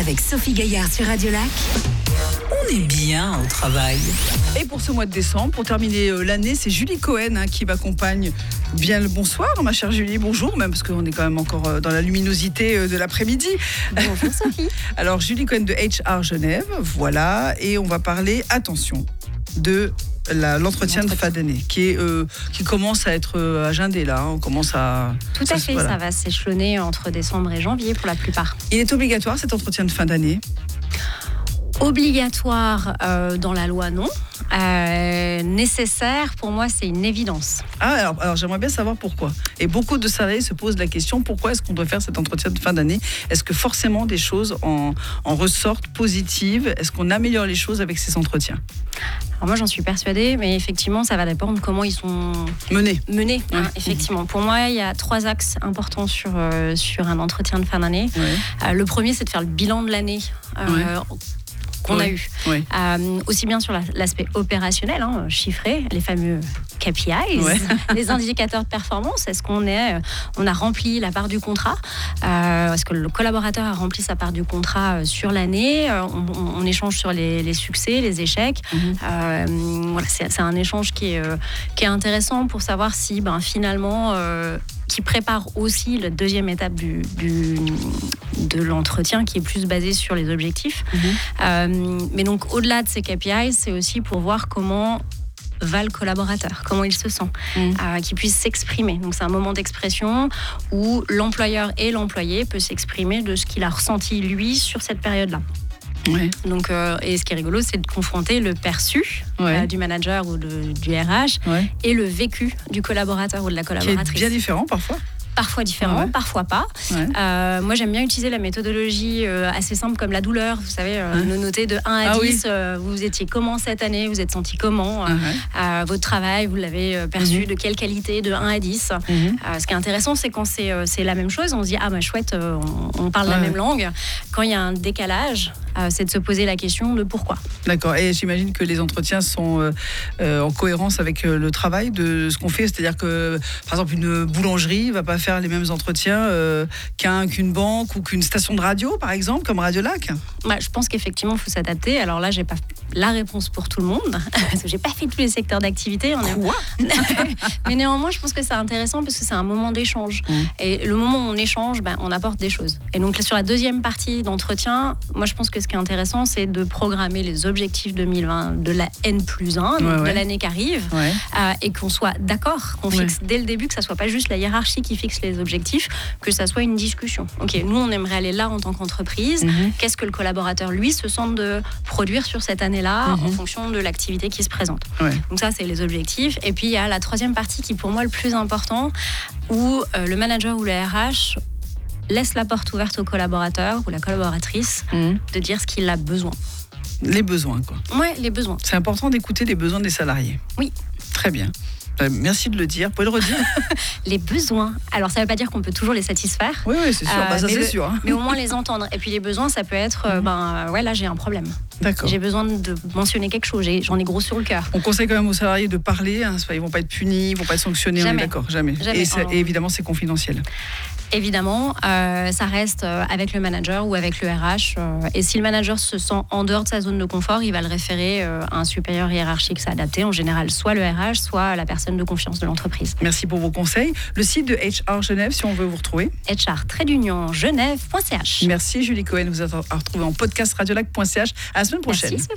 avec Sophie Gaillard sur Radio Lac. On est bien au travail. Et pour ce mois de décembre, pour terminer l'année, c'est Julie Cohen qui m'accompagne. Bien le bonsoir, ma chère Julie. Bonjour, même parce qu'on est quand même encore dans la luminosité de l'après-midi. Bonjour Sophie. Alors Julie Cohen de HR Genève, voilà. Et on va parler, attention, de l'entretien de fin d'année qui commence à être agendé là. On commence à... Tout à fait, ça va s'échelonner entre décembre et janvier pour la plupart. Il est obligatoire cet entretien de fin d'année ? Obligatoire dans la loi, non. Nécessaire, pour moi, c'est une évidence. Ah, alors j'aimerais bien savoir pourquoi. Et beaucoup de salariés se posent la question, pourquoi est-ce qu'on doit faire cet entretien de fin d'année ? Est-ce que forcément des choses en ressortent positives ? Est-ce qu'on améliore les choses avec ces entretiens ? Alors moi, j'en suis persuadée, mais effectivement, ça va dépendre de comment ils sont menés. Hein, effectivement. Pour moi, il y a 3 axes importants sur un entretien de fin d'année. Ouais. Le premier, c'est de faire le bilan de l'année. Qu'on a eu. Oui. Aussi bien sur l'aspect opérationnel, chiffré, les fameux KPIs, les indicateurs de performance. Est-ce qu'on a rempli la part du contrat ? Est-ce que le collaborateur a rempli sa part du contrat sur l'année ? On échange sur les succès, les échecs. Voilà, c'est un échange qui est intéressant pour savoir si finalement... qui prépare aussi la deuxième étape de l'entretien, qui est plus basé sur les objectifs. Mais donc, au-delà de ces KPI, c'est aussi pour voir comment va le collaborateur, comment il se sent, qu'il puisse s'exprimer. Donc, c'est un moment d'expression où l'employeur et l'employé peuvent s'exprimer de ce qu'il a ressenti, lui, sur cette période-là. Ouais. Donc, et ce qui est rigolo, c'est de confronter le perçu du manager ou du RH et le vécu du collaborateur ou de la collaboratrice. Qui est bien différent parfois. Parfois différent, parfois pas. Moi, j'aime bien utiliser la méthodologie assez simple comme la douleur. Vous savez, noter de 1 à 10, vous étiez comment cette année ? Vous êtes senti comment ? Votre travail, vous l'avez perçu de quelle qualité ? De 1 à 10. Ce qui est intéressant, c'est quand c'est la même chose, on se dit, chouette, on parle la même langue. Quand il y a un décalage, c'est de se poser la question de pourquoi. D'accord, et j'imagine que les entretiens sont en cohérence avec le travail de ce qu'on fait. C'est-à-dire que, par exemple, une boulangerie ne va pas faire les mêmes entretiens qu'une banque ou qu'une station de radio, par exemple, comme Radio Lac. Je pense qu'effectivement, il faut s'adapter. Alors là, j'ai pas la réponse pour tout le monde, parce que j'ai pas fait tous les secteurs d'activité. Mais néanmoins, je pense que c'est intéressant parce que c'est un moment d'échange. Et le moment où on échange, on apporte des choses. Et donc, sur la deuxième partie d'entretien, moi, je pense que ce qui est intéressant, c'est de programmer les objectifs 2020 de la N+1, de l'année qui arrive, et qu'on soit d'accord, qu'on fixe dès le début, que ça soit pas juste la hiérarchie qui fixe les objectifs, que ça soit une discussion. Ok, nous, on aimerait aller là en tant qu'entreprise. Qu'est-ce que le collaborateur, lui, se sent de produire sur cette année-là en fonction de l'activité qui se présente. Donc ça, c'est les objectifs. Et puis, il y a la troisième partie qui, pour moi, est le plus important, où le manager ou le RH laisse la porte ouverte au collaborateur ou la collaboratrice de dire ce qu'il a besoin. Les besoins, quoi. Oui, les besoins. C'est important d'écouter les besoins des salariés. Oui. Très bien. Merci de le dire. Vous pouvez le redire ? Les besoins. Alors, ça ne veut pas dire qu'on peut toujours les satisfaire. Oui, c'est sûr. Ça, c'est sûr. Mais au moins les entendre. Et puis, les besoins, ça peut être, là, j'ai un problème. D'accord. J'ai besoin de mentionner quelque chose. J'en ai gros sur le cœur. On conseille quand même aux salariés de parler. Ils ne vont pas être punis, ils ne vont pas être sanctionnés. Jamais. On est d'accord. Jamais. Et évidemment, c'est confidentiel. Évidemment, ça reste avec le manager ou avec le RH. Et si le manager se sent en dehors de sa zone de confort, il va le référer à un supérieur hiérarchique adapté. En général, soit le RH, soit la personne de confiance de l'entreprise. Merci pour vos conseils. Le site de HR Genève, si on veut vous retrouver. HR-genève.ch. Merci Julie Cohen. Vous êtes à retrouver en podcast radiolac.ch. À la semaine prochaine. Merci.